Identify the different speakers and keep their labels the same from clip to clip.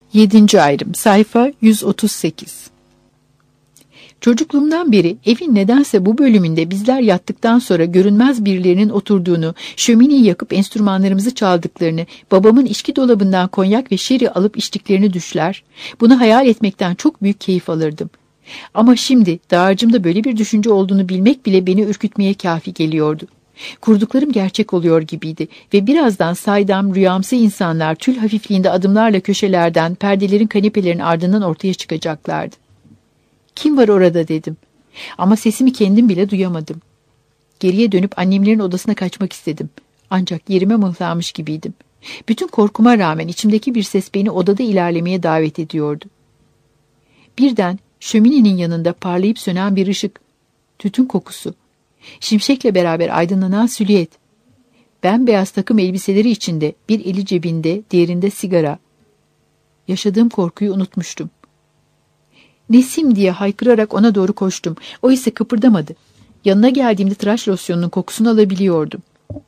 Speaker 1: 7. ayrım sayfa 138. Çocukluğumdan beri evin nedense bu bölümünde bizler yattıktan sonra görünmez birilerinin oturduğunu, şömineyi yakıp enstrümanlarımızı çaldıklarını, babamın içki dolabından konyak ve şeri alıp içtiklerini düşler, bunu hayal etmekten çok büyük keyif alırdım. Ama şimdi dağarcığımda böyle bir düşünce olduğunu bilmek bile beni ürkütmeye kafi geliyordu. Kurduklarım gerçek oluyor gibiydi ve birazdan saydam rüyamsı insanlar tül hafifliğinde adımlarla köşelerden, perdelerin kanepelerin ardından ortaya çıkacaklardı. Kim var orada dedim. Ama sesimi kendim bile duyamadım. Geriye dönüp annemlerin odasına kaçmak istedim. Ancak yerime mıhlanmış gibiydim. Bütün korkuma rağmen içimdeki bir ses beni odada ilerlemeye davet ediyordu. Birden şöminenin yanında parlayıp sönen bir ışık, tütün kokusu, şimşekle beraber aydınlanan silüet, bembeyaz takım elbiseleri içinde, bir eli cebinde, diğerinde sigara. Yaşadığım korkuyu unutmuştum. Nesim diye haykırarak ona doğru koştum. O ise kıpırdamadı. Yanına geldiğimde tıraş losyonunun kokusunu alabiliyordum.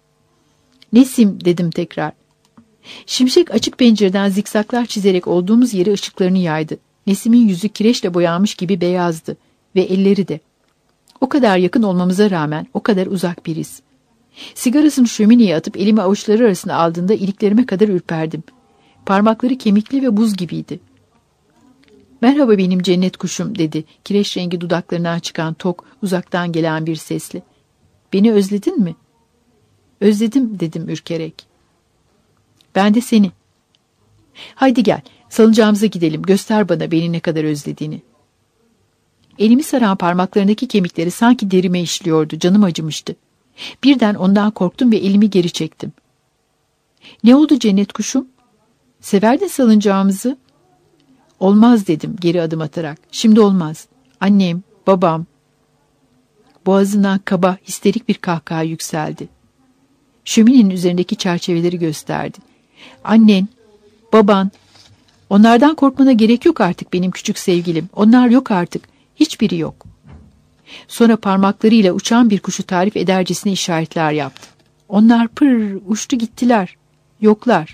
Speaker 1: Nesim dedim tekrar. Şimşek açık pencereden zikzaklar çizerek olduğumuz yere ışıklarını yaydı. Nesim'in yüzü kireçle boyanmış gibi beyazdı ve elleri de. O kadar yakın olmamıza rağmen o kadar uzak biriz. Sigarasını şömineye atıp elimi avuçları arasına aldığında iliklerime kadar ürperdim. Parmakları kemikli ve buz gibiydi. "Merhaba benim cennet kuşum," dedi kireç rengi dudaklarından çıkan tok, uzaktan gelen bir sesle. "Beni özledin mi?" "Özledim," dedim ürkerek. "Ben de seni." "Haydi gel, salıncağımıza gidelim, göster bana beni ne kadar özlediğini." Elimi saran parmaklarındaki kemikleri sanki derime işliyordu, canım acımıştı. Birden ondan korktum ve elimi geri çektim. "Ne oldu cennet kuşum? Severdin salıncağımızı." "Olmaz," dedim geri adım atarak. "Şimdi olmaz. Annem, babam." Boğazından kaba, histerik bir kahkaha yükseldi. Şöminenin üzerindeki çerçeveleri gösterdi. "Annen, baban, onlardan korkmana gerek yok artık benim küçük sevgilim. Onlar yok artık. Hiçbiri yok." Sonra parmaklarıyla uçan bir kuşu tarif edercesine işaretler yaptı. "Onlar pır uçtu gittiler. Yoklar."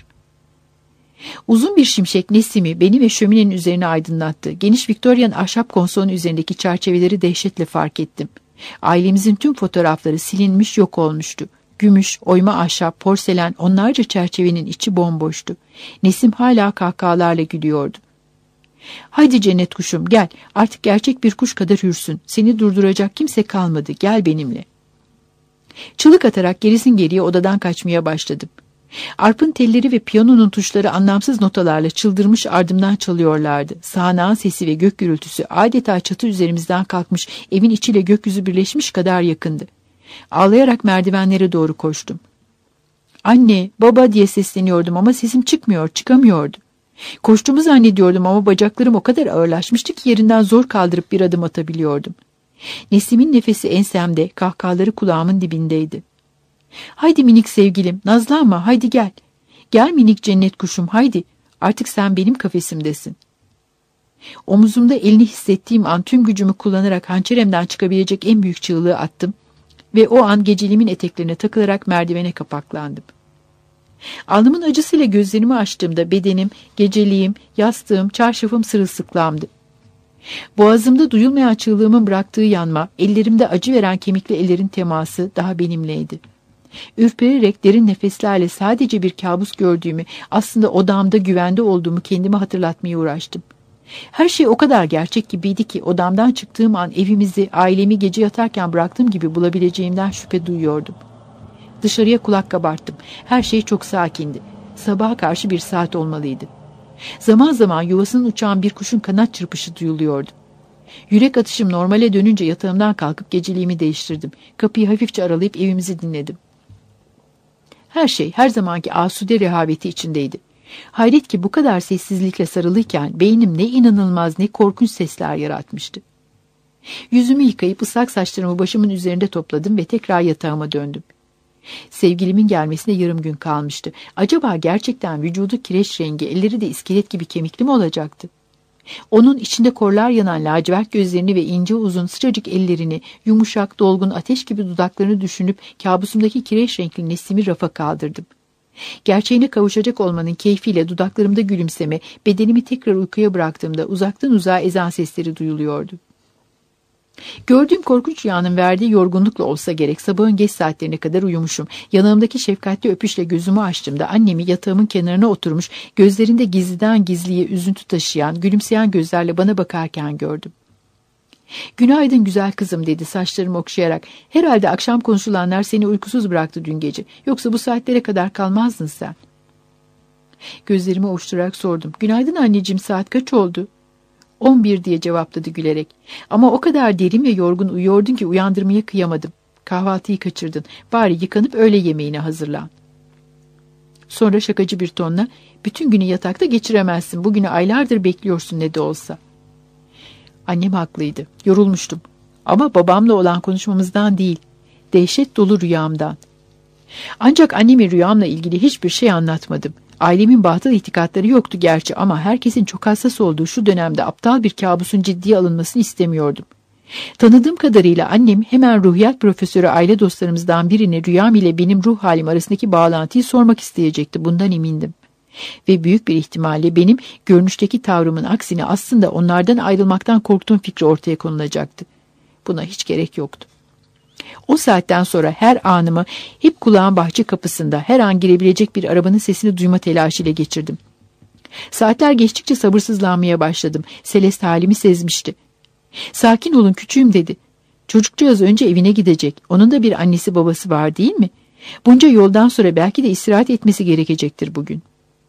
Speaker 1: Uzun bir şimşek Nesim'i beni ve şöminenin üzerine aydınlattı. Geniş Victorian ahşap konsolun üzerindeki çerçeveleri dehşetle fark ettim. Ailemizin tüm fotoğrafları silinmiş, yok olmuştu. Gümüş, oyma ahşap, porselen, onlarca çerçevenin içi bomboştu. Nesim hala kahkahalarla gülüyordu. "Haydi cennet kuşum gel, artık gerçek bir kuş kadar hürsün. Seni durduracak kimse kalmadı, gel benimle." Çığlık atarak gerisin geriye odadan kaçmaya başladım. Arpın telleri ve piyanonun tuşları anlamsız notalarla çıldırmış ardımdan çalıyorlardı. Sağanağın sesi ve gök gürültüsü adeta çatı üzerimizden kalkmış, evin içiyle gökyüzü birleşmiş kadar yakındı. Ağlayarak merdivenlere doğru koştum. "Anne, baba," diye sesleniyordum ama sesim çıkamıyordu. Koştuğumu zannediyordum ama bacaklarım o kadar ağırlaşmıştı ki yerinden zor kaldırıp bir adım atabiliyordum. Nesim'in nefesi ensemde, kahkahaları kulağımın dibindeydi. "Haydi minik sevgilim, nazlanma, haydi gel. Gel minik cennet kuşum, haydi. Artık sen benim kafesimdesin." Omuzumda elini hissettiğim an tüm gücümü kullanarak hançeremden çıkabilecek en büyük çığlığı attım ve o an geceliğimin eteklerine takılarak merdivene kapaklandım. Alnımın acısıyla gözlerimi açtığımda bedenim, geceliğim, yastığım, çarşafım sırılsıklamdı. Boğazımda duyulmayan çığlığımın bıraktığı yanma, ellerimde acı veren kemikli ellerin teması daha benimleydi. Ürpererek derin nefeslerle sadece bir kabus gördüğümü, aslında odamda güvende olduğumu kendime hatırlatmaya uğraştım. Her şey o kadar gerçek gibiydi ki odamdan çıktığım an evimizi, ailemi gece yatarken bıraktığım gibi bulabileceğimden şüphe duyuyordum. Dışarıya kulak kabarttım. Her şey çok sakindi. Sabaha karşı bir saat olmalıydı. Zaman zaman yuvasının uçan bir kuşun kanat çırpışı duyuluyordu. Yürek atışım normale dönünce yatağımdan kalkıp geceliğimi değiştirdim. Kapıyı hafifçe aralayıp evimizi dinledim. Her şey her zamanki asude rehaveti içindeydi. Hayret ki bu kadar sessizlikle sarılıyken beynim ne inanılmaz ne korkunç sesler yaratmıştı. Yüzümü yıkayıp ıslak saçlarımı başımın üzerinde topladım ve tekrar yatağıma döndüm. Sevgilimin gelmesine yarım gün kalmıştı. Acaba gerçekten vücudu kireç rengi, elleri de iskelet gibi kemikli mi olacaktı? Onun içinde korlar yanan lacivert gözlerini ve ince uzun sıcacık ellerini, yumuşak, dolgun ateş gibi dudaklarını düşünüp kabusumdaki kireç renkli Nesim'i rafa kaldırdım. Gerçeğine kavuşacak olmanın keyfiyle dudaklarımda gülümseme, bedenimi tekrar uykuya bıraktığımda uzaktan uzağa ezan sesleri duyuluyordu. Gördüğüm korkunç rüyanın verdiği yorgunlukla olsa gerek sabahın geç saatlerine kadar uyumuşum. Yanağımdaki şefkatli öpüşle gözümü açtığımda annemi yatağımın kenarına oturmuş, gözlerinde gizliden gizliye üzüntü taşıyan, gülümseyen gözlerle bana bakarken gördüm. "Günaydın güzel kızım," dedi saçlarımı okşayarak. "Herhalde akşam konuşulanlar seni uykusuz bıraktı dün gece. Yoksa bu saatlere kadar kalmazdın sen." Gözlerimi ovuşturarak sordum. "Günaydın anneciğim, saat kaç oldu?" 11 diye cevapladı gülerek. "Ama o kadar derin ve yorgun uyuyordun ki uyandırmaya kıyamadım. Kahvaltıyı kaçırdın. Bari yıkanıp öğle yemeğine hazırlan." Sonra şakacı bir tonla, "Bütün günü yatakta geçiremezsin. Bugünü aylardır bekliyorsun ne de olsa." Annem haklıydı. Yorulmuştum. Ama babamla olan konuşmamızdan değil, dehşet dolu rüyamdan. Ancak anneme rüyamla ilgili hiçbir şey anlatmadım. Ailemin batıl itikatları yoktu gerçi ama herkesin çok hassas olduğu şu dönemde aptal bir kabusun ciddiye alınmasını istemiyordum. Tanıdığım kadarıyla annem hemen ruhiyat profesörü aile dostlarımızdan birine rüyam ile benim ruh halim arasındaki bağlantıyı sormak isteyecekti. Bundan emindim. Ve büyük bir ihtimalle benim görünüşteki tavrımın aksine aslında onlardan ayrılmaktan korktuğum fikri ortaya konulacaktı. Buna hiç gerek yoktu. O saatten sonra her anımı hep kulağım bahçe kapısında her an girebilecek bir arabanın sesini duyma telaşıyla geçirdim. Saatler geçtikçe sabırsızlanmaya başladım. Celeste halimi sezmişti. "Sakin olun küçüğüm," dedi. "Çocukcağız önce evine gidecek. Onun da bir annesi babası var değil mi? Bunca yoldan sonra belki de istirahat etmesi gerekecektir bugün."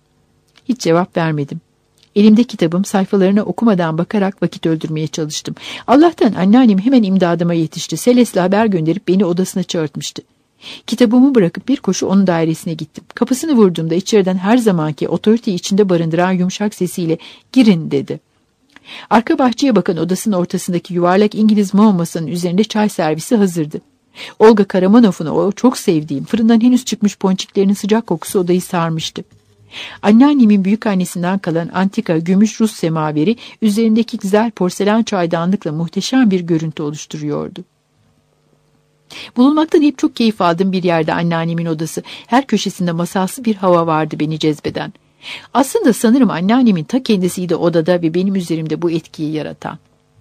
Speaker 1: Hiç cevap vermedim. Elimde kitabım, sayfalarına okumadan bakarak vakit öldürmeye çalıştım. Allah'tan anneannem hemen imdadıma yetişti. Celeste'le haber gönderip beni odasına çağırtmıştı. Kitabımı bırakıp bir koşu onun dairesine gittim. Kapısını vurduğumda içeriden her zamanki otoriteyi içinde barındıran yumuşak sesiyle "Girin," dedi. Arka bahçeye bakan odasının ortasındaki yuvarlak İngiliz mum masanın üzerinde çay servisi hazırdı. Olga Karamanov'un o çok sevdiğim fırından henüz çıkmış ponçiklerinin sıcak kokusu odayı sarmıştı. Anneannemin büyükannesinden kalan antika gümüş Rus semaveri üzerindeki güzel porselen çaydanlıkla muhteşem bir görüntü oluşturuyordu. Bulunmaktan hep çok keyif aldığım bir yerde anneannemin odası. Her köşesinde masalsı bir hava vardı beni cezbeden. Aslında sanırım anneannemin ta kendisiydi odada ve benim üzerimde bu etkiyi yaratan.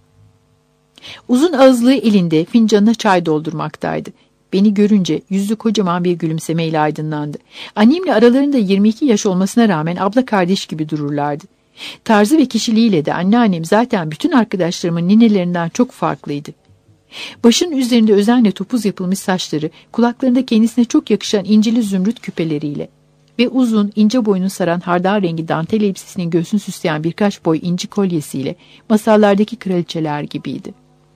Speaker 1: Uzun ağızlığı elinde fincanına çay doldurmaktaydı. Beni görünce yüzü kocaman bir gülümsemeyle aydınlandı. Annemle aralarında 22 yaş olmasına rağmen abla kardeş gibi dururlardı. Tarzı ve kişiliğiyle de anneannem zaten bütün arkadaşlarımın ninelerinden çok farklıydı. Başının üzerinde özenle topuz yapılmış saçları, kulaklarında kendisine çok yakışan incili zümrüt küpeleriyle ve uzun, ince boynunu saran hardal rengi dantel elbisesinin göğsünü süsleyen birkaç boy inci kolyesiyle masallardaki kraliçeler gibiydi.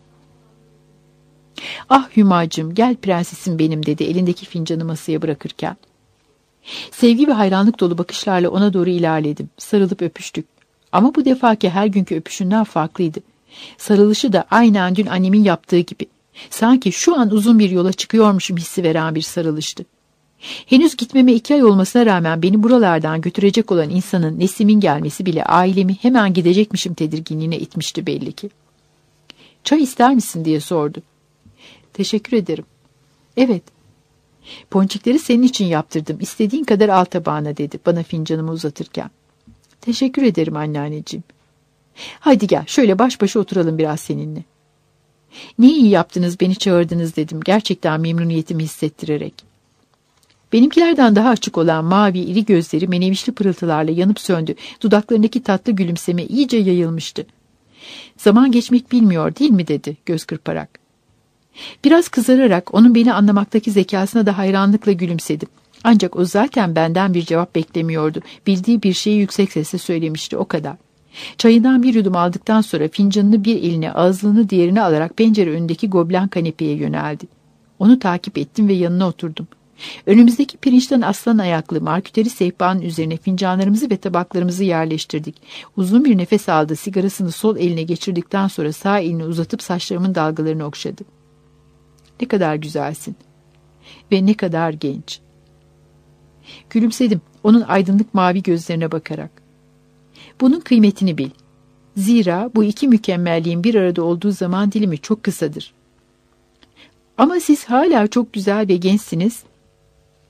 Speaker 1: "Ah Hümacığım, gel prensesim benim," dedi elindeki fincanı masaya bırakırken. Sevgi ve hayranlık dolu bakışlarla ona doğru ilerledim. Sarılıp öpüştük. Ama bu defaki her günkü öpüşünden farklıydı. Sarılışı da aynen dün annemin yaptığı gibi. Sanki şu an uzun bir yola çıkıyormuşum hissi veren bir sarılıştı. Henüz gitmeme 2 ay olmasına rağmen beni buralardan götürecek olan insanın Nesim'in gelmesi bile ailemi hemen gidecekmişim tedirginliğine itmişti belli ki. "Çay ister misin?" diye sordu. "Teşekkür ederim." "Evet." "Ponçikleri senin için yaptırdım. İstediğin kadar al tabağına," dedi bana fincanımı uzatırken. "Teşekkür ederim anneanneciğim." "Haydi gel şöyle baş başa oturalım biraz seninle." "Ne iyi yaptınız beni çağırdınız," dedim gerçekten memnuniyetimi hissettirerek. Benimkilerden daha açık olan mavi iri gözleri menevişli pırıltılarla yanıp söndü. Dudaklarındaki tatlı gülümseme iyice yayılmıştı. "Zaman geçmek bilmiyor değil mi?" dedi göz kırparak. Biraz kızararak onun beni anlamaktaki zekasına da hayranlıkla gülümsedim. Ancak o zaten benden bir cevap beklemiyordu. Bildiği bir şeyi yüksek sesle söylemişti, o kadar. Çayından bir yudum aldıktan sonra fincanını bir eline, ağızlığını diğerine alarak pencere önündeki goblen kanepeye yöneldi. Onu takip ettim ve yanına oturdum. Önümüzdeki pirinçten aslan ayaklı marküteri sehpanın üzerine fincanlarımızı ve tabaklarımızı yerleştirdik. Uzun bir nefes aldı, sigarasını sol eline geçirdikten sonra sağ elini uzatıp saçlarımın dalgalarını okşadı. "Ne kadar güzelsin ve ne kadar genç." Gülümsedim onun aydınlık mavi gözlerine bakarak. "Bunun kıymetini bil. Zira bu iki mükemmelliğin bir arada olduğu zaman dilimi çok kısadır." "Ama siz hala çok güzel ve gençsiniz."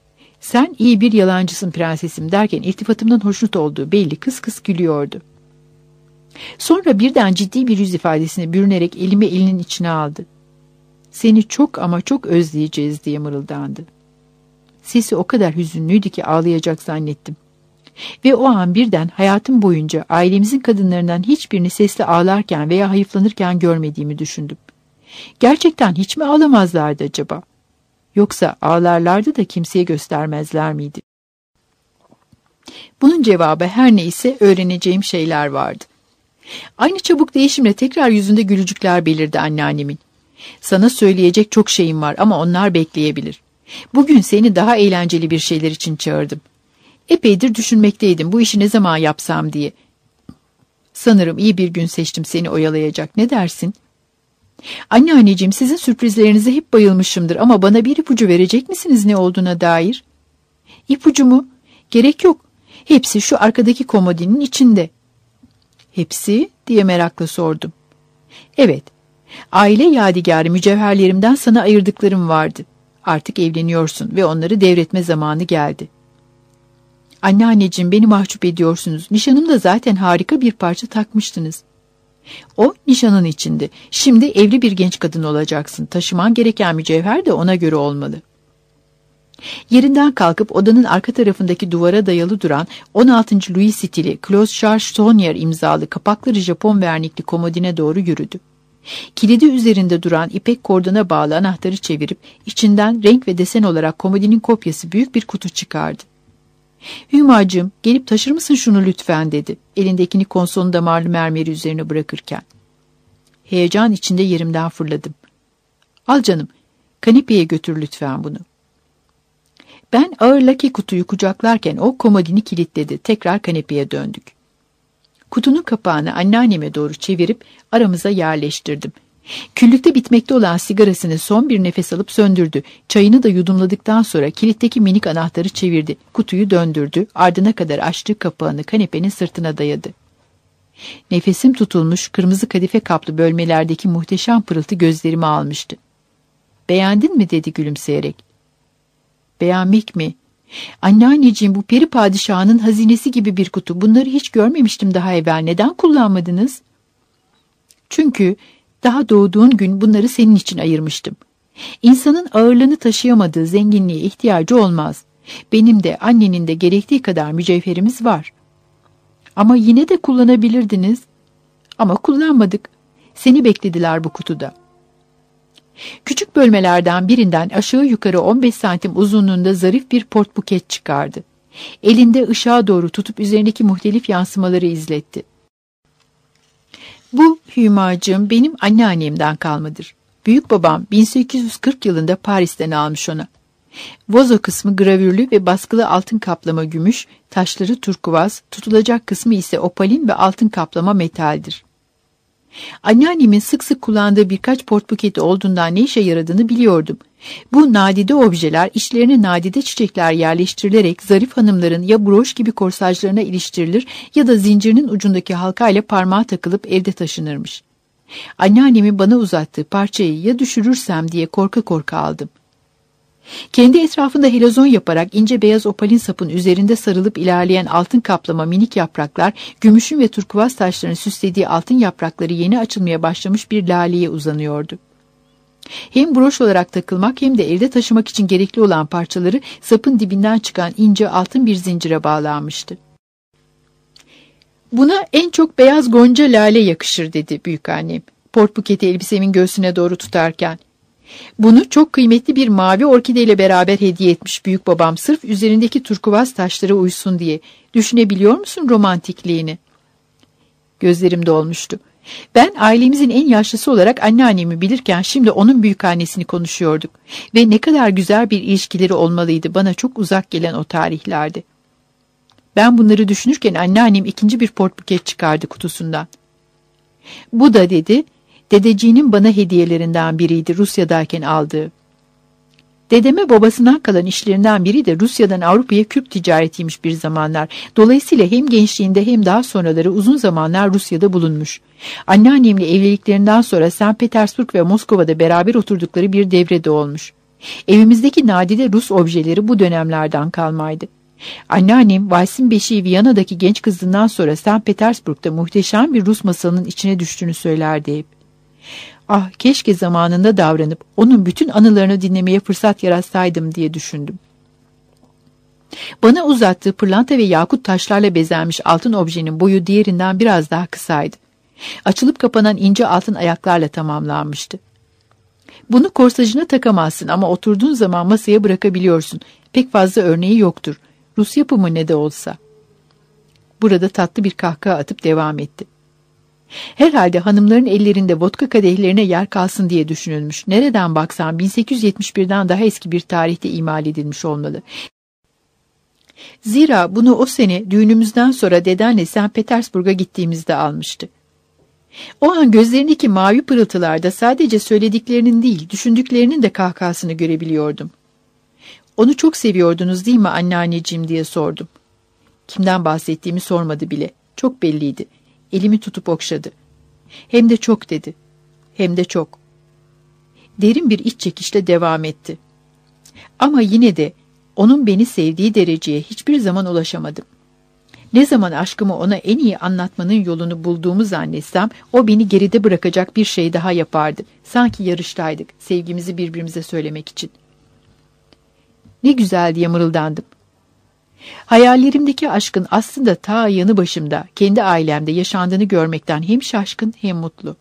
Speaker 1: Sen iyi bir yalancısın prensesim derken iltifatımdan hoşnut olduğu belli, kıs kıs gülüyordu. Sonra birden ciddi bir yüz ifadesine bürünerek elimi elinin içine aldı. Seni çok ama çok özleyeceğiz diye mırıldandı. Sesi o kadar hüzünlüydü ki ağlayacak zannettim. Ve o an birden hayatım boyunca ailemizin kadınlarından hiçbirini sesli ağlarken veya hayıflanırken görmediğimi düşündüm. Gerçekten hiç mi ağlamazlardı acaba? Yoksa ağlarlardı da kimseye göstermezler miydi? Bunun cevabı her neyse öğreneceğim şeyler vardı. Aynı çabuk değişimle tekrar yüzünde gülücükler belirdi anneannemin. Sana söyleyecek çok şeyim var ama onlar bekleyebilir. Bugün seni daha eğlenceli bir şeyler için çağırdım. Epeydir düşünmekteydim bu işi ne zaman yapsam diye. Sanırım iyi bir gün seçtim seni oyalayacak. Ne dersin? Anneanneciğim, sizin sürprizlerinize hep bayılmışımdır ama bana bir ipucu verecek misiniz ne olduğuna dair? İpucu mu? Gerek yok. Hepsi şu arkadaki komodinin içinde. Hepsi diye merakla sordum. Evet. Aile yadigarı mücevherlerimden sana ayırdıklarım vardı. Artık evleniyorsun ve onları devretme zamanı geldi. Anneanneciğim, beni mahcup ediyorsunuz. Nişanımda zaten harika bir parça takmıştınız. O nişanın içinde. Şimdi evli bir genç kadın olacaksın. Taşıman gereken mücevher de ona göre olmalı. Yerinden kalkıp odanın arka tarafındaki duvara dayalı duran 16. Louis stili Claude Charles Saunier imzalı kapakları Japon vernikli komodine doğru yürüdü. Kilidi üzerinde duran ipek kordona bağlı anahtarı çevirip içinden renk ve desen olarak komodinin kopyası büyük bir kutu çıkardı. Hümacığım, gelip taşır mısın şunu lütfen dedi, elindekini konsolun damarlı mermeri üzerine bırakırken. Heyecan içinde yerimden fırladım. Al canım, kanepeye götür lütfen bunu. Ben ağır lake kutuyu kucaklarken o komodini kilitledi, tekrar kanepeye döndük. Kutunun kapağını anneanneme doğru çevirip aramıza yerleştirdim. Küllükte bitmekte olan sigarasını son bir nefes alıp söndürdü. Çayını da yudumladıktan sonra kilitteki minik anahtarı çevirdi. Kutuyu döndürdü. Ardına kadar açtığı kapağını kanepenin sırtına dayadı. Nefesim tutulmuş, kırmızı kadife kaplı bölmelerdeki muhteşem pırıltı gözlerimi almıştı. Beğendin mi dedi gülümseyerek. Beğenmek mi? Anneanneciğim, bu peri padişahının hazinesi gibi bir kutu. Bunları hiç görmemiştim daha evvel. Neden kullanmadınız? Çünkü daha doğduğun gün bunları senin için ayırmıştım. İnsanın ağırlığını taşıyamadığı zenginliğe ihtiyacı olmaz. Benim de annenin de gerektiği kadar mücevherimiz var. Ama yine de kullanabilirdiniz. Ama kullanmadık. Seni beklediler bu kutuda. Küçük bölmelerden birinden aşağı yukarı 15 santim uzunluğunda zarif bir portbuket çıkardı. Elinde ışığa doğru tutup üzerindeki muhtelif yansımaları izletti. Bu Hümacığım benim anneannemden kalmadır. Büyük babam 1840 yılında Paris'ten almış ona. Vazo kısmı gravürlü ve baskılı altın kaplama gümüş, taşları turkuaz, tutulacak kısmı ise opalin ve altın kaplama metaldir. Anneannemin sık sık kullandığı birkaç portbuketi olduğundan ne işe yaradığını biliyordum. Bu nadide objeler içlerine nadide çiçekler yerleştirilerek zarif hanımların ya broş gibi korsajlarına iliştirilir ya da zincirinin ucundaki halkayla parmağa takılıp evde taşınırmış. Anneannemin bana uzattığı parçayı ya düşürürsem diye korka korka aldım. Kendi etrafında helezon yaparak ince beyaz opalin sapın üzerinde sarılıp ilerleyen altın kaplama minik yapraklar, gümüşün ve turkuaz taşların süslediği altın yaprakları yeni açılmaya başlamış bir laleye uzanıyordu. Hem broş olarak takılmak hem de elde taşımak için gerekli olan parçaları sapın dibinden çıkan ince altın bir zincire bağlanmıştı. Buna en çok beyaz gonca lale yakışır dedi büyükannem, portbuketi elbisemin göğsüne doğru tutarken. Bunu çok kıymetli bir mavi orkideyle beraber hediye etmiş büyük babam sırf üzerindeki turkuaz taşlara uysun diye. Düşünebiliyor musun romantikliğini? Gözlerim dolmuştu. Ben ailemizin en yaşlısı olarak anneannemi bilirken şimdi onun büyükannesini konuşuyorduk. Ve ne kadar güzel bir ilişkileri olmalıydı bana çok uzak gelen o tarihlerde. Ben bunları düşünürken anneannem ikinci bir portbuket çıkardı kutusundan. Bu da dedi, dedeciğinin bana hediyelerinden biriydi Rusya'dayken aldığı. Dedeme babasından kalan işlerinden biri de Rusya'dan Avrupa'ya küp ticaretiymiş bir zamanlar. Dolayısıyla hem gençliğinde hem daha sonraları uzun zamanlar Rusya'da bulunmuş. Anneannemle evliliklerinden sonra St. Petersburg ve Moskova'da beraber oturdukları bir devrede olmuş. Evimizdeki nadide Rus objeleri bu dönemlerden kalmaydı. Anneannem valsin beşiği Viyana'daki genç kızından sonra St. Petersburg'da muhteşem bir Rus masalının içine düştüğünü söylerdi hep. Ah, keşke zamanında davranıp onun bütün anılarını dinlemeye fırsat yaratsaydım diye düşündüm. Bana uzattığı pırlanta ve yakut taşlarla bezenmiş altın objenin boyu diğerinden biraz daha kısaydı. Açılıp kapanan ince altın ayaklarla tamamlanmıştı. Bunu korsajına takamazsın ama oturduğun zaman masaya bırakabiliyorsun. Pek fazla örneği yoktur. Rus yapımı ne de olsa. Burada tatlı bir kahkaha atıp devam etti. Herhalde hanımların ellerinde vodka kadehlerine yer kalsın diye düşünülmüş. Nereden baksan 1871'den daha eski bir tarihte imal edilmiş olmalı. Zira bunu o sene düğünümüzden sonra dedenle St. Petersburg'a gittiğimizde almıştı. O an gözlerindeki mavi pırıltılarda sadece söylediklerinin değil, düşündüklerinin de kahkahasını görebiliyordum. "Onu çok seviyordunuz değil mi anneanneciğim?" diye sordum. Kimden bahsettiğimi sormadı bile. Çok belliydi. Elimi tutup okşadı. "Hem de çok" dedi. "Hem de çok." Derin bir iç çekişle devam etti. "Ama yine de onun beni sevdiği dereceye hiçbir zaman ulaşamadım. Ne zaman aşkımı ona en iyi anlatmanın yolunu bulduğumu zannetsem, o beni geride bırakacak bir şey daha yapardı. Sanki yarıştaydık, sevgimizi birbirimize söylemek için." "Ne güzel" diye mırıldandım. Hayallerimdeki aşkın aslında ta yanı başımda, kendi ailemde yaşandığını görmekten hem şaşkın hem mutlu.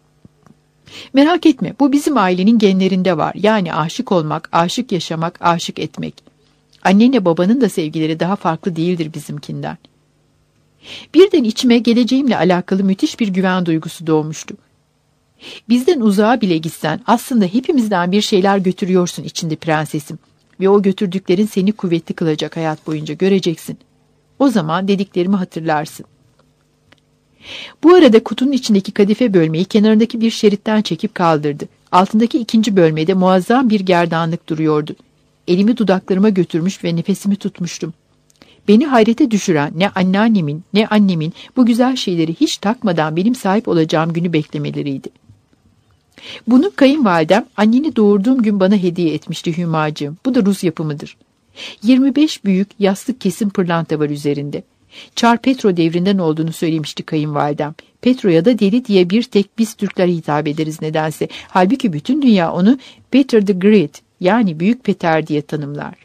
Speaker 1: "Merak etme, bu bizim ailenin genlerinde var. Yani aşık olmak, aşık yaşamak, aşık etmek. Annenle babanın da sevgileri daha farklı değildir bizimkinden." Birden içime geleceğimle alakalı müthiş bir güven duygusu doğmuştu. "Bizden uzağa bile gitsen aslında hepimizden bir şeyler götürüyorsun içinde prensesim. Ve o götürdüklerin seni kuvvetli kılacak hayat boyunca, göreceksin. O zaman dediklerimi hatırlarsın." Bu arada kutunun içindeki kadife bölmeyi kenarındaki bir şeritten çekip kaldırdı. Altındaki ikinci bölmede muazzam bir gerdanlık duruyordu. Elimi dudaklarıma götürmüş ve nefesimi tutmuştum. Beni hayrete düşüren ne anneannemin ne annemin bu güzel şeyleri hiç takmadan benim sahip olacağım günü beklemeleriydi. Bunu kayınvalidem anneni doğurduğum gün bana hediye etmişti Hümacığım. Bu da Rus yapımıdır. 25 büyük yastık kesim pırlanta var üzerinde. Çar Petro devrinden olduğunu söylemişti kayınvalidem. Petro'ya da deli diye bir tek biz Türkler hitap ederiz nedense. Halbuki bütün dünya onu Peter the Great, yani Büyük Peter diye tanımlar.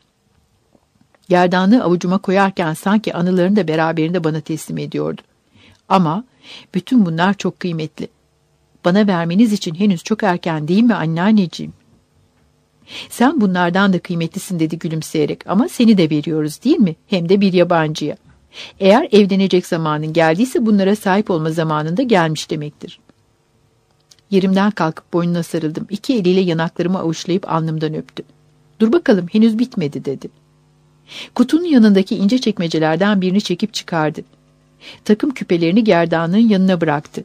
Speaker 1: Gerdanlığı avucuma koyarken sanki anılarını da beraberinde bana teslim ediyordu. Ama bütün bunlar çok kıymetli. Bana vermeniz için henüz çok erken değil mi anneanneciğim? "Sen bunlardan da kıymetlisin" dedi gülümseyerek, "ama seni de veriyoruz değil mi? Hem de bir yabancıya. Eğer evlenecek zamanın geldiyse bunlara sahip olma zamanında gelmiş demektir." Yerimden kalkıp boynuna sarıldım. İki eliyle yanaklarımı avuçlayıp alnımdan öptü. "Dur bakalım, henüz bitmedi" dedi. Kutunun yanındaki ince çekmecelerden birini çekip çıkardı. Takım küpelerini gerdanlığın yanına bıraktı.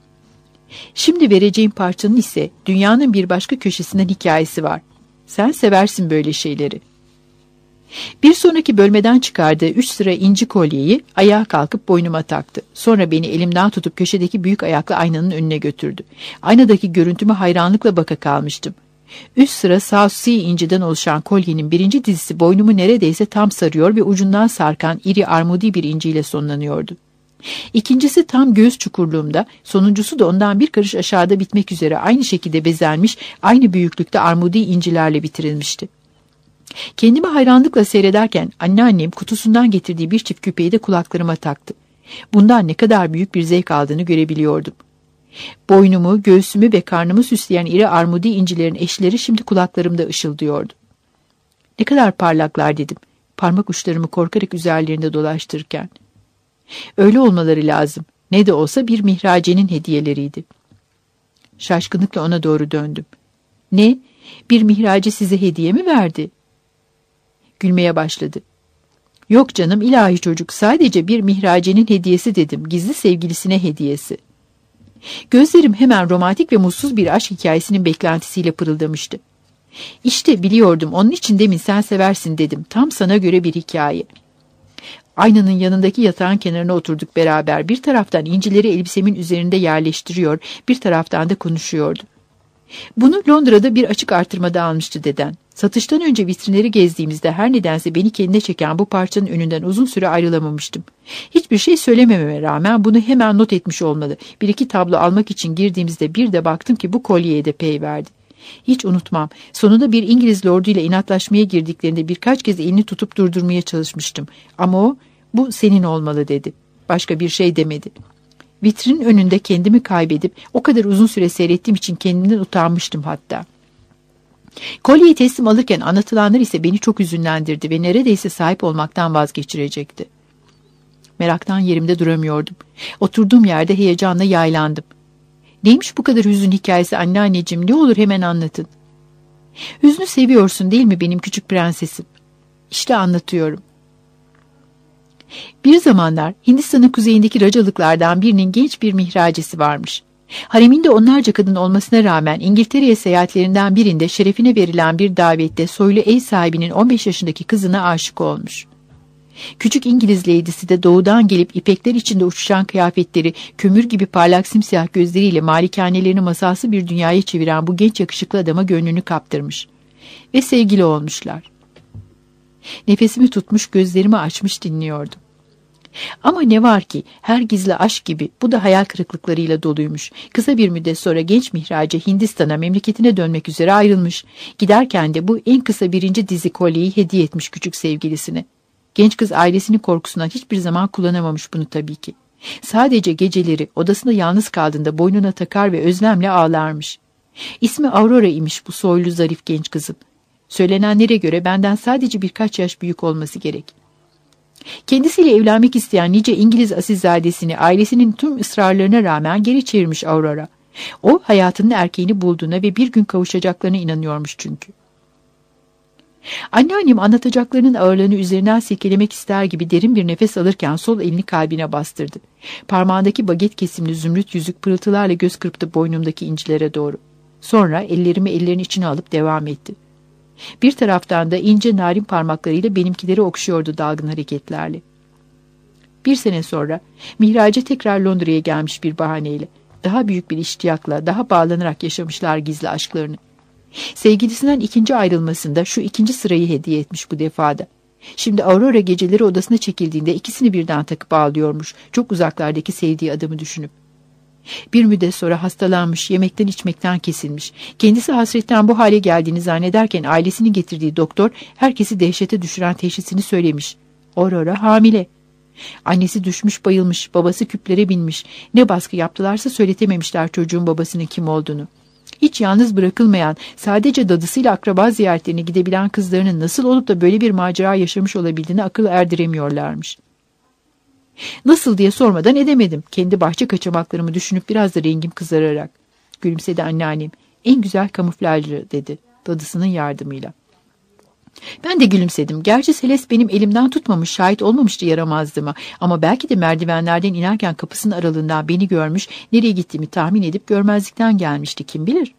Speaker 1: "Şimdi vereceğim parçanın ise dünyanın bir başka köşesinden hikayesi var. Sen seversin böyle şeyleri." Bir sonraki bölmeden çıkardığı 3 sıra inci kolyeyi ayağa kalkıp boynuma taktı. Sonra beni elimden tutup köşedeki büyük ayaklı aynanın önüne götürdü. Aynadaki görüntüme hayranlıkla baka kalmıştım. 3 sıra South Sea inciden oluşan kolyenin birinci dizisi boynumu neredeyse tam sarıyor ve ucundan sarkan iri armudi bir inciyle sonlanıyordu. İkincisi tam göğüs çukurluğumda, sonuncusu da ondan bir karış aşağıda bitmek üzere aynı şekilde bezenmiş, aynı büyüklükte armudi incilerle bitirilmişti. Kendimi hayranlıkla seyrederken anneannem kutusundan getirdiği bir çift küpeyi de kulaklarıma taktı. Bundan ne kadar büyük bir zevk aldığını görebiliyordum. Boynumu, göğsümü ve karnımı süsleyen iri armudi incilerin eşleri şimdi kulaklarımda ışıldıyordu. "Ne kadar parlaklar" dedim, parmak uçlarımı korkarak üzerlerinde dolaştırırken. "Öyle olmaları lazım. Ne de olsa bir mihracenin hediyeleriydi." Şaşkınlıkla ona doğru döndüm. "Ne? Bir mihrace size hediye mi verdi?" Gülmeye başladı. "Yok canım, ilahi çocuk, sadece bir mihracenin hediyesi dedim, gizli sevgilisine hediyesi." Gözlerim hemen romantik ve mutsuz bir aşk hikayesinin beklentisiyle pırıldamıştı. "İşte biliyordum, onun için demin sen seversin dedim, tam sana göre bir hikaye." Aynanın yanındaki yatağın kenarına oturduk beraber. Bir taraftan incileri elbisemin üzerinde yerleştiriyor, bir taraftan da konuşuyordu. Bunu Londra'da bir açık artırmada almıştı deden. Satıştan önce vitrinleri gezdiğimizde her nedense beni kendine çeken bu parçanın önünden uzun süre ayrılamamıştım. Hiçbir şey söylemememe rağmen bunu hemen not etmiş olmalı. Bir iki tablo almak için girdiğimizde bir de baktım ki bu kolyeye de pey verdi. Hiç unutmam. Sonunda bir İngiliz lorduyla inatlaşmaya girdiklerinde birkaç kez elini tutup durdurmaya çalışmıştım. Ama o, bu senin olmalı dedi. Başka bir şey demedi. Vitrinin önünde kendimi kaybedip o kadar uzun süre seyrettiğim için kendimden utanmıştım hatta. Kolyeyi teslim alırken anlatılanlar ise beni çok hüzünlendirdi ve neredeyse sahip olmaktan vazgeçirecekti. Meraktan yerimde duramıyordum. Oturduğum yerde heyecanla yaylandım. Neymiş bu kadar hüzün hikayesi anneanneciğim, ne olur hemen anlatın. Hüznü seviyorsun değil mi benim küçük prensesim? İşte anlatıyorum. Bir zamanlar Hindistan'ın kuzeyindeki racalıklardan birinin genç bir mihracesi varmış. Hareminde onlarca kadın olmasına rağmen İngiltere'ye seyahatlerinden birinde şerefine verilen bir davette soylu ev sahibinin 15 yaşındaki kızına aşık olmuş. Küçük İngiliz leydisi de doğudan gelip ipekler içinde uçuşan kıyafetleri, kömür gibi parlak simsiyah gözleriyle malikanelerini masalsı bir dünyaya çeviren bu genç yakışıklı adama gönlünü kaptırmış. Ve sevgili olmuşlar. Nefesimi tutmuş, gözlerimi açmış dinliyordum. Ama ne var ki her gizli aşk gibi bu da hayal kırıklıklarıyla doluymuş. Kısa bir müddet sonra genç mihraca Hindistan'a, memleketine dönmek üzere ayrılmış. Giderken de bu en kısa birinci dizi kolyeyi hediye etmiş küçük sevgilisine. Genç kız ailesinin korkusundan hiçbir zaman kullanamamış bunu tabii ki. Sadece geceleri odasında yalnız kaldığında boynuna takar ve özlemle ağlarmış. İsmi Aurora imiş bu soylu zarif genç kızın. Söylenenlere göre benden sadece birkaç yaş büyük olması gerek. Kendisiyle evlenmek isteyen nice İngiliz asilzadesini ailesinin tüm ısrarlarına rağmen geri çevirmiş Aurora. O hayatının erkeğini bulduğuna ve bir gün kavuşacaklarına inanıyormuş çünkü. Anneannem anlatacaklarının ağırlığını üzerinden silkelemek ister gibi derin bir nefes alırken sol elini kalbine bastırdı. Parmağındaki baget kesimli zümrüt yüzük pırıltılarla göz kırptı boynumdaki incilere doğru. Sonra ellerimi ellerinin içine alıp devam etti. Bir taraftan da ince narin parmaklarıyla benimkileri okşuyordu dalgın hareketlerle. Bir sene sonra Mihrace tekrar Londra'ya gelmiş bir bahaneyle. Daha büyük bir iştiyakla, daha bağlanarak yaşamışlar gizli aşklarını. Sevgilisinden ikinci ayrılmasında şu ikinci sırayı hediye etmiş bu defada. Şimdi Aurora geceleri odasına çekildiğinde ikisini birden takıp ağlıyormuş, çok uzaklardaki sevdiği adamı düşünüp. Bir müddet sonra hastalanmış, yemekten içmekten kesilmiş. Kendisi hasretten bu hale geldiğini zannederken ailesinin getirdiği doktor herkesi dehşete düşüren teşhisini söylemiş. Aurora hamile. Annesi düşmüş bayılmış, babası küplere binmiş. Ne baskı yaptılarsa söyletememişler çocuğun babasının kim olduğunu. Hiç yalnız bırakılmayan, sadece dadısıyla akraba ziyaretlerine gidebilen kızlarının nasıl olup da böyle bir macera yaşamış olabildiğini akıl erdiremiyorlarmış. Nasıl diye sormadan edemedim. Kendi bahçe kaçamaklarımı düşünüp biraz da rengim kızararak. Gülümsedi anneannem. En güzel kamuflajı dedi dadısının yardımıyla. Ben de gülümsedim. Gerçi Celeste benim elimden tutmamış, şahit olmamıştı yaramazlığıma. Ama belki de merdivenlerden inerken kapısının aralığından beni görmüş, nereye gittiğimi tahmin edip görmezlikten gelmişti, kim bilir.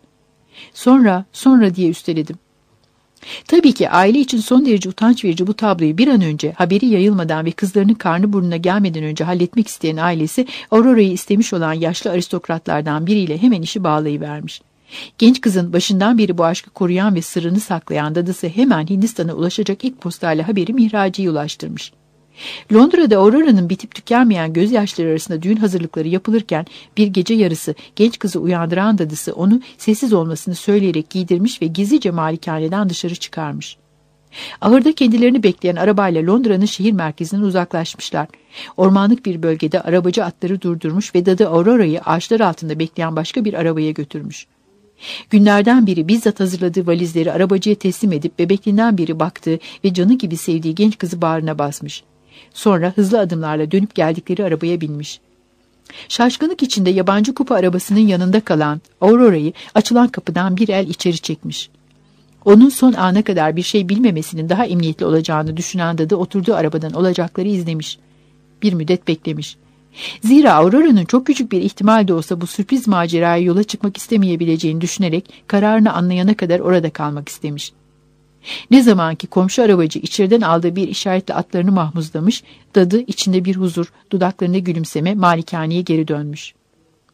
Speaker 1: Sonra diye üsteledim. Tabii ki aile için son derece utanç verici bu tabloyu bir an önce, haberi yayılmadan ve kızlarının karnı burnuna gelmeden önce halletmek isteyen ailesi, Aurora'yı istemiş olan yaşlı aristokratlardan biriyle hemen işi bağlayıvermiş. Genç kızın başından beri bu aşkı koruyan ve sırrını saklayan dadısı hemen Hindistan'a ulaşacak ilk postayla haberi Mihrace'ye ulaştırmış. Londra'da Aurora'nın bitip tükenmeyen gözyaşları arasında düğün hazırlıkları yapılırken bir gece yarısı genç kızı uyandıran dadısı onu sessiz olmasını söyleyerek giydirmiş ve gizlice malikaneden dışarı çıkarmış. Ahırda kendilerini bekleyen arabayla Londra'nın şehir merkezinden uzaklaşmışlar. Ormanlık bir bölgede arabacı atları durdurmuş ve dadı Aurora'yı ağaçlar altında bekleyen başka bir arabaya götürmüş. Günlerden biri bizzat hazırladığı valizleri arabacıya teslim edip bebekliğinden beri baktığı ve canı gibi sevdiği genç kızı bağrına basmış. Sonra hızlı adımlarla dönüp geldikleri arabaya binmiş. Şaşkınlık içinde yabancı kupa arabasının yanında kalan Aurora'yı açılan kapıdan bir el içeri çekmiş. Onun son ana kadar bir şey bilmemesinin daha emniyetli olacağını düşünen dadı oturduğu arabadan olacakları izlemiş. Bir müddet beklemiş. Zira Aurora'nın çok küçük bir ihtimal de olsa bu sürpriz maceraya yola çıkmak istemeyebileceğini düşünerek kararını anlayana kadar orada kalmak istemiş. Ne zamanki komşu arabacı içeriden aldığı bir işaretle atlarını mahmuzlamış, dadı içinde bir huzur, dudaklarında gülümseme malikaneye geri dönmüş.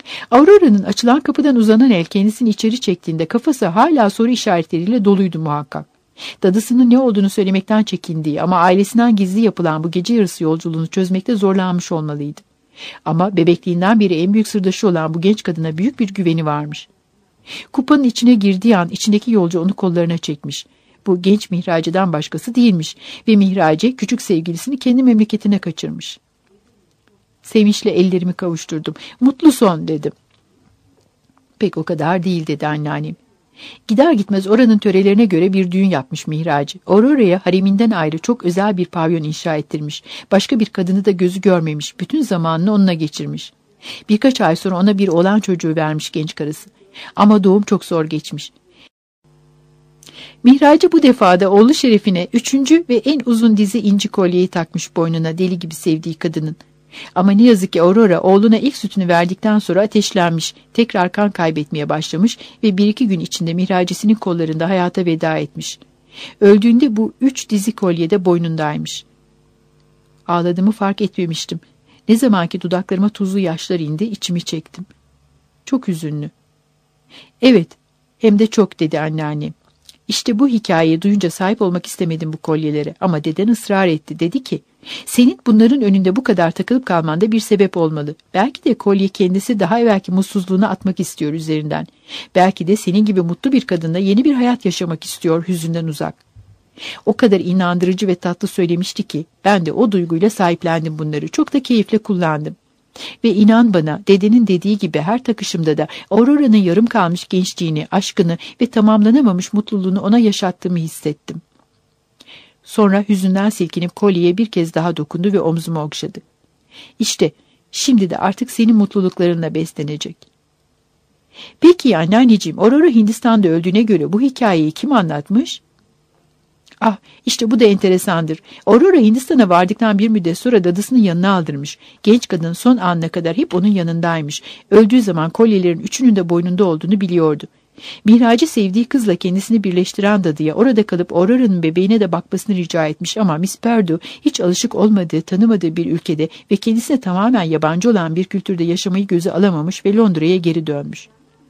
Speaker 1: Aurora'nın açılan kapıdan uzanan el kendisini içeri çektiğinde kafası hala soru işaretleriyle doluydu muhakkak. Dadısının ne olduğunu söylemekten çekindiği ama ailesinden gizli yapılan bu gece yarısı yolculuğunu çözmekte zorlanmış olmalıydı. Ama bebekliğinden beri en büyük sırdaşı olan bu genç kadına büyük bir güveni varmış. Kupanın içine girdiği an içindeki yolcu onu kollarına çekmiş. Bu genç Mihrace'den başkası değilmiş ve Mihrace küçük sevgilisini kendi memleketine kaçırmış. Sevinçle ellerimi kavuşturdum. Mutlu son dedim. Pek o kadar değil dedi anneannem. Gider gitmez oranın törelerine göre bir düğün yapmış Mihrace. Aurora'ya hareminden ayrı çok özel bir pavyon inşa ettirmiş. Başka bir kadını da gözü görmemiş. Bütün zamanını onunla geçirmiş. Birkaç ay sonra ona bir oğlan çocuğu vermiş genç karısı. Ama doğum çok zor geçmiş. Mihrace bu defada oğlu şerefine 3. ve en uzun dizi inci kolyeyi takmış boynuna deli gibi sevdiği kadının. Ama ne yazık ki Aurora oğluna ilk sütünü verdikten sonra ateşlenmiş, tekrar kan kaybetmeye başlamış ve 1-2 gün içinde Mihrace'sinin kollarında hayata veda etmiş. Öldüğünde bu 3 dizi kolye de boynundaymış. Ağladığımı fark etmemiştim. Ne zamanki dudaklarıma tuzlu yaşlar indi, içimi çektim. Çok hüzünlü. Evet, hem de çok dedi anneannem. İşte bu hikayeyi duyunca sahip olmak istemedim bu kolyelere ama deden ısrar etti. Dedi ki, senin bunların önünde bu kadar takılıp kalmanda bir sebep olmalı. Belki de kolye kendisi daha evvelki mutsuzluğunu atmak istiyor üzerinden. Belki de senin gibi mutlu bir kadınla yeni bir hayat yaşamak istiyor hüzünden uzak. O kadar inandırıcı ve tatlı söylemişti ki ben de o duyguyla sahiplendim bunları. Çok da keyifle kullandım. Ve inan bana dedenin dediği gibi her takışımda da Aurora'nın yarım kalmış gençliğini, aşkını ve tamamlanamamış mutluluğunu ona yaşattığımı hissettim. Sonra hüzünden silkinip kolyeye bir kez daha dokundu ve omzumu okşadı. İşte şimdi de artık senin mutluluklarınla beslenecek. Peki anneanneciğim, Aurora Hindistan'da öldüğüne göre bu hikayeyi kim anlatmış? Ah, işte bu da enteresandır. Aurora Hindistan'a vardıktan bir müddet sonra dadısını yanına aldırmış. Genç kadın son anına kadar hep onun yanındaymış. Öldüğü zaman kolyelerin 3'ünün de boynunda olduğunu biliyordu. Mihrace sevdiği kızla kendisini birleştiren dadıya orada kalıp Aurora'nın bebeğine de bakmasını rica etmiş ama Miss Perdue hiç alışık olmadığı, tanımadığı bir ülkede ve kendisine tamamen yabancı olan bir kültürde yaşamayı göze alamamış ve Londra'ya geri dönmüş.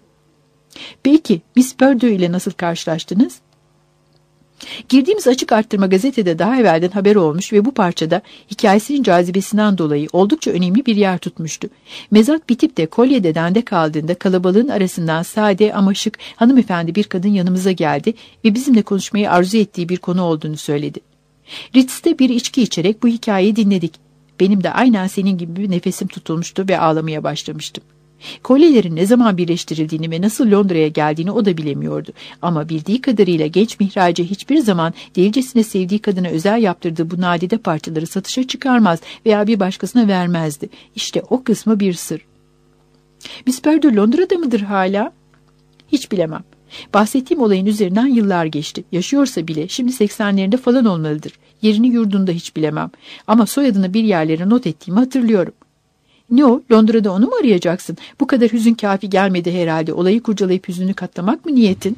Speaker 1: Peki Miss Perdue ile nasıl karşılaştınız? Girdiğimiz açık arttırma gazetede daha evvelden haber olmuş ve bu parçada hikayesinin cazibesinden dolayı oldukça önemli bir yer tutmuştu. Mezat bitip de kolye dedende kaldığında kalabalığın arasından sade ama şık hanımefendi bir kadın yanımıza geldi ve bizimle konuşmayı arzu ettiği bir konu olduğunu söyledi. Ritz'te bir içki içerek bu hikayeyi dinledik. Benim de aynen senin gibi bir nefesim tutulmuştu ve ağlamaya başlamıştım. Kolyelerin ne zaman birleştirildiğini ve nasıl Londra'ya geldiğini o da bilemiyordu. Ama bildiği kadarıyla genç Mihrace hiçbir zaman delicesine sevdiği kadına özel yaptırdığı bu nadide parçaları satışa çıkarmaz veya bir başkasına vermezdi. İşte o kısmı bir sır. Miss Perdue Londra'da mıdır hala? Hiç bilemem. Bahsettiğim olayın üzerinden yıllar geçti. Yaşıyorsa bile şimdi 80'lerinde falan olmalıdır. Yerini yurdunu da hiç bilemem. Ama soyadını bir yerlere not ettiğimi hatırlıyorum. Ne o? Londra'da onu mu arayacaksın? Bu kadar hüzün kafi gelmedi herhalde. Olayı kurcalayıp hüzünü katlamak mı niyetin?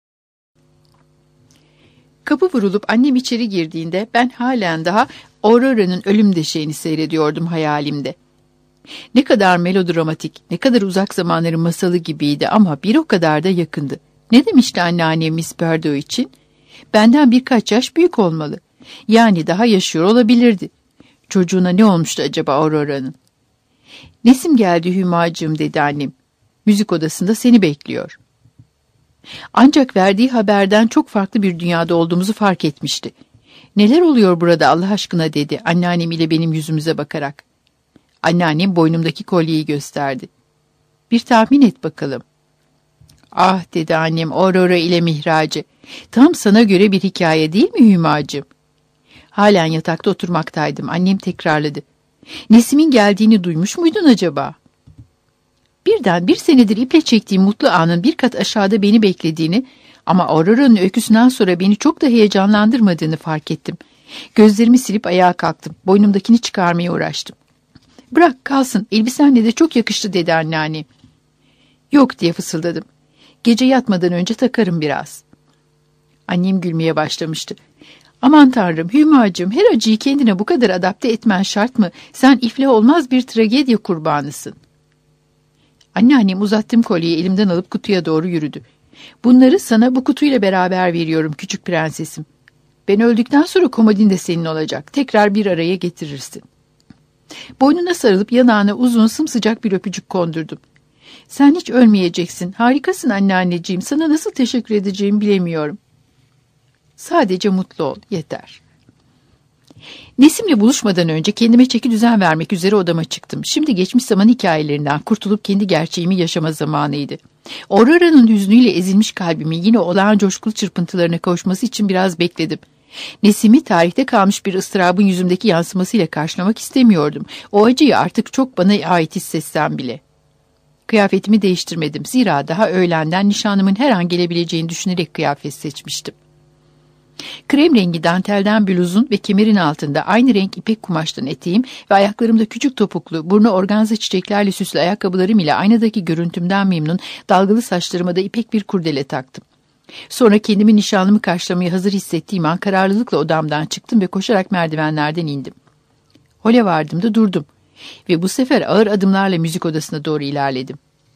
Speaker 1: Kapı vurulup annem içeri girdiğinde ben halen daha Aurora'nın ölüm döşeğini seyrediyordum hayalimde. Ne kadar melodramatik, ne kadar uzak zamanların masalı gibiydi ama bir o kadar da yakındı. Ne demişti anneannem Miss Perdue için? Benden birkaç yaş büyük olmalı. Yani daha yaşıyor olabilirdi. Çocuğuna ne olmuştu acaba Aurora'nın? Nesim geldi Hümacığım dedi annem. Müzik odasında seni bekliyor. Ancak verdiği haberden çok farklı bir dünyada olduğumuzu fark etmişti. Neler oluyor burada Allah aşkına dedi anneannem ile benim yüzümüze bakarak. Anneannem boynumdaki kolyeyi gösterdi. Bir tahmin et bakalım. Ah dedi annem Aurora ile Mihrace. Tam sana göre bir hikaye değil mi Hümacığım? Halen yatakta oturmaktaydım. Annem tekrarladı. Nesim'in geldiğini duymuş muydun acaba? Birden bir senedir iple çektiğim mutlu anın bir kat aşağıda beni beklediğini ama Aurora'nın öyküsünden sonra beni çok da heyecanlandırmadığını fark ettim. Gözlerimi silip ayağa kalktım. Boynumdakini çıkarmaya uğraştım. Bırak kalsın, elbisenle de çok yakıştı dedi anneannem. Yok diye fısıldadım. Gece yatmadan önce takarım biraz. Annem gülmeye başlamıştı. Aman tanrım Hümacığım, her acıyı kendine bu kadar adapte etmen şart mı? Sen iflah olmaz bir tragedya kurbanısın. Anneannem uzattığım kolyeyi elimden alıp kutuya doğru yürüdü. Bunları sana bu kutuyla beraber veriyorum küçük prensesim. Ben öldükten sonra komodin de senin olacak. Tekrar bir araya getirirsin. Boynuna sarılıp yanağına uzun sımsıcak bir öpücük kondurdum. Sen hiç ölmeyeceksin. Harikasın anneanneciğim. Sana nasıl teşekkür edeceğimi bilemiyorum. Sadece mutlu ol. Yeter. Nesim'le buluşmadan önce kendime çeki düzen vermek üzere odama çıktım. Şimdi geçmiş zaman hikayelerinden kurtulup kendi gerçeğimi yaşama zamanıydı. Aurora'nın hüznüyle ezilmiş kalbimin yine olağan coşkulu çırpıntılarına kavuşması için biraz bekledim. Nesim'i tarihte kalmış bir ıstırabın yüzümdeki yansımasıyla karşılamak istemiyordum. O acıyı artık çok bana ait hissetsem bile. Kıyafetimi değiştirmedim. Zira daha öğlenden nişanımın her an gelebileceğini düşünerek kıyafet seçmiştim. Krem rengi dantelden bluzun ve kemerin altında aynı renk ipek kumaştan eteğim ve ayaklarımda küçük topuklu, burnu organza çiçeklerle süslü ayakkabılarım ile aynadaki görüntümden memnun dalgalı saçlarıma da ipek bir kurdele taktım. Sonra kendimi nişanlımı karşılamaya hazır hissettiğim an kararlılıkla odamdan çıktım ve koşarak merdivenlerden indim. Hole vardığımda durdum ve bu sefer ağır adımlarla müzik odasına doğru ilerledim.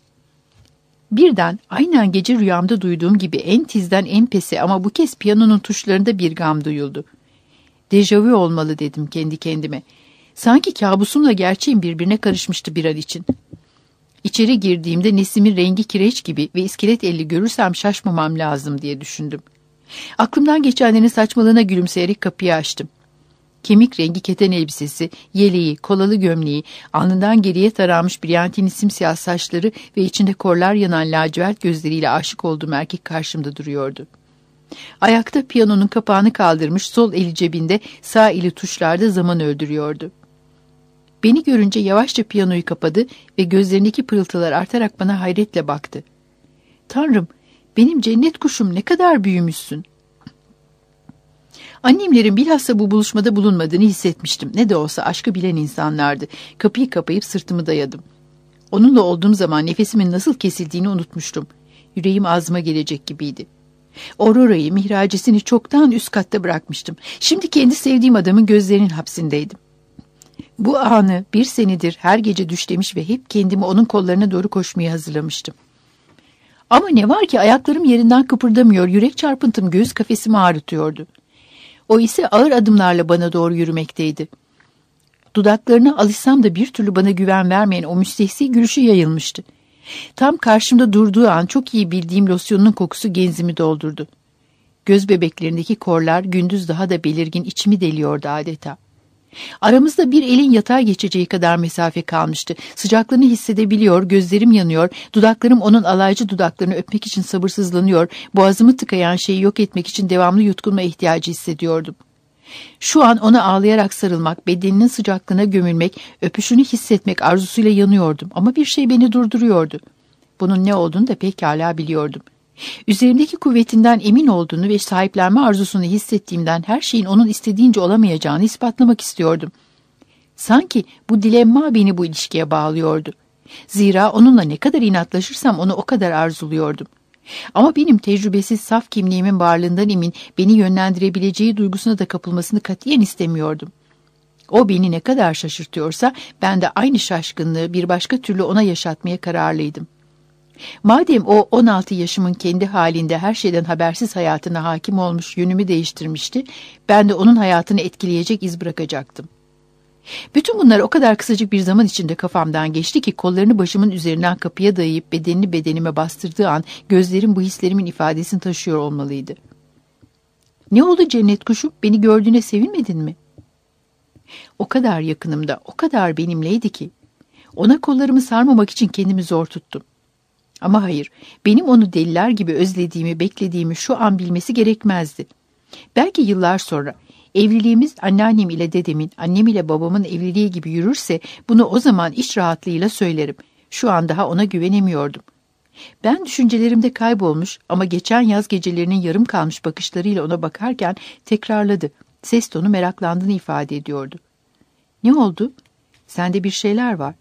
Speaker 1: Birden aynen gece rüyamda duyduğum gibi en tizden en pesi ama bu kez piyanonun tuşlarında bir gam duyuldu. Dejavu olmalı dedim kendi kendime. Sanki kabusumla gerçeğim birbirine karışmıştı bir an için. İçeri girdiğimde Nesim'in rengi kireç gibi ve iskelet elli görürsem şaşmamam lazım diye düşündüm. Aklımdan geçenlerin saçmalığına gülümseyerek kapıyı açtım. Kemik rengi keten elbisesi, yeleği, kolalı gömleği, alnından geriye taranmış brilyantin simsiyah saçları ve içinde korlar yanan lacivert gözleriyle aşık olduğum erkek karşımda duruyordu. Ayakta piyanonun kapağını kaldırmış, sol eli cebinde, sağ eli tuşlarda zaman öldürüyordu. Beni görünce yavaşça piyanoyu kapadı ve gözlerindeki pırıltılar artarak bana hayretle baktı. Tanrım, benim cennet kuşum ne kadar büyümüşsün. Annemlerin bilhassa bu buluşmada bulunmadığını hissetmiştim. Ne de olsa aşkı bilen insanlardı. Kapıyı kapayıp sırtımı dayadım. Onunla olduğum zaman nefesimin nasıl kesildiğini unutmuştum. Yüreğim ağzıma gelecek gibiydi. Aurora'yı, mihracesini çoktan üst katta bırakmıştım. Şimdi kendi sevdiğim adamın gözlerinin hapsindeydim. Bu anı bir senedir her gece düşlemiş ve hep kendimi onun kollarına doğru koşmaya hazırlamıştım. Ama ne var ki ayaklarım yerinden kıpırdamıyor, yürek çarpıntım göğüs kafesimi ağrıtıyordu. O ise ağır adımlarla bana doğru yürümekteydi. Dudaklarına alışsam da bir türlü bana güven vermeyen o müstehsi gülüşü yayılmıştı. Tam karşımda durduğu an çok iyi bildiğim losyonun kokusu genzimi doldurdu. Göz bebeklerindeki korlar gündüz daha da belirgin içimi deliyordu adeta. Aramızda bir elin yatağa geçeceği kadar mesafe kalmıştı. Sıcaklığını hissedebiliyor, gözlerim yanıyor, dudaklarım onun alaycı dudaklarını öpmek için sabırsızlanıyor, boğazımı tıkayan şeyi yok etmek için devamlı yutkunma ihtiyacı hissediyordum. Şu an ona ağlayarak sarılmak, bedeninin sıcaklığına gömülmek, öpüşünü hissetmek arzusuyla yanıyordum ama bir şey beni durduruyordu. Bunun ne olduğunu da pekala biliyordum. Üzerimdeki kuvvetinden emin olduğunu ve sahiplenme arzusunu hissettiğimden her şeyin onun istediğince olamayacağını ispatlamak istiyordum. Sanki bu dilemma beni bu ilişkiye bağlıyordu. Zira onunla ne kadar inatlaşırsam onu o kadar arzuluyordum. Ama benim tecrübesiz saf kimliğimin varlığından emin beni yönlendirebileceği duygusuna da kapılmasını katiyen istemiyordum. O beni ne kadar şaşırtıyorsa ben de aynı şaşkınlığı bir başka türlü ona yaşatmaya kararlıydım. Madem o 16 yaşımın kendi halinde her şeyden habersiz hayatına hakim olmuş yönümü değiştirmişti, ben de onun hayatını etkileyecek iz bırakacaktım. Bütün bunlar o kadar kısacık bir zaman içinde kafamdan geçti ki kollarını başımın üzerinden kapıya dayayıp bedenini bedenime bastırdığı an gözlerim bu hislerimin ifadesini taşıyor olmalıydı. Ne oldu cennet kuşum, beni gördüğüne sevinmedin mi? O kadar yakınımda, o kadar benimleydi ki. Ona kollarımı sarmamak için kendimi zor tuttum. Ama hayır, benim onu deliler gibi özlediğimi, beklediğimi şu an bilmesi gerekmezdi. Belki yıllar sonra, evliliğimiz anneannem ile dedemin, annem ile babamın evliliği gibi yürürse, bunu o zaman iç rahatlığıyla söylerim. Şu an daha ona güvenemiyordum. Ben düşüncelerimde kaybolmuş ama geçen yaz gecelerinin yarım kalmış bakışlarıyla ona bakarken tekrarladı. Ses tonu meraklandığını ifade ediyordu. Ne oldu? Sende bir şeyler var.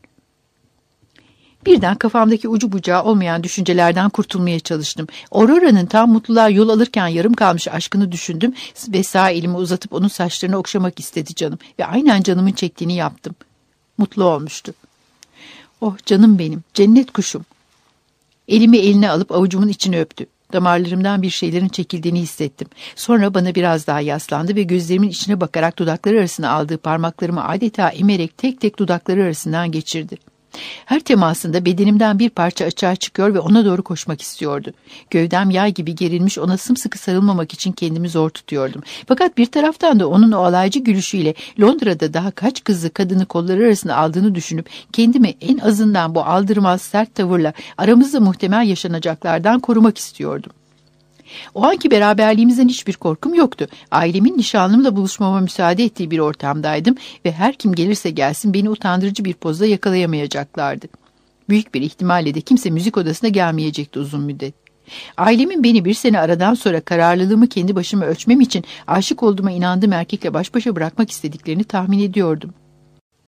Speaker 1: Birden kafamdaki ucu bucağı olmayan düşüncelerden kurtulmaya çalıştım. Aurora'nın tam mutluluğa yol alırken yarım kalmış aşkını düşündüm ve sağ elimi uzatıp onun saçlarını okşamak istedi canım ve aynen canımın çektiğini yaptım. Mutlu olmuştu. Oh canım benim, cennet kuşum. Elimi eline alıp avucumun içine öptü. Damarlarımdan bir şeylerin çekildiğini hissettim. Sonra bana biraz daha yaslandı ve gözlerimin içine bakarak dudakları arasına aldığı parmaklarımı adeta emerek tek tek dudakları arasından geçirdi. Her temasında bedenimden bir parça açığa çıkıyor ve ona doğru koşmak istiyordu. Gövdem yay gibi gerilmiş, ona sımsıkı sarılmamak için kendimi zor tutuyordum. Fakat bir taraftan da onun o alaycı gülüşüyle Londra'da daha kaç kızı kadını kolları arasına aldığını düşünüp kendimi en azından bu aldırmaz sert tavırla aramızda muhtemel yaşanacaklardan korumak istiyordum. O anki beraberliğimizden hiçbir korkum yoktu. Ailemin nişanlımla buluşmama müsaade ettiği bir ortamdaydım ve her kim gelirse gelsin beni utandırıcı bir pozda yakalayamayacaklardı. Büyük bir ihtimalle de kimse müzik odasına gelmeyecekti uzun müddet. Ailemin beni bir sene aradan sonra kararlılığımı kendi başıma ölçmem için aşık olduğuma inandığım erkekle baş başa bırakmak istediklerini tahmin ediyordum.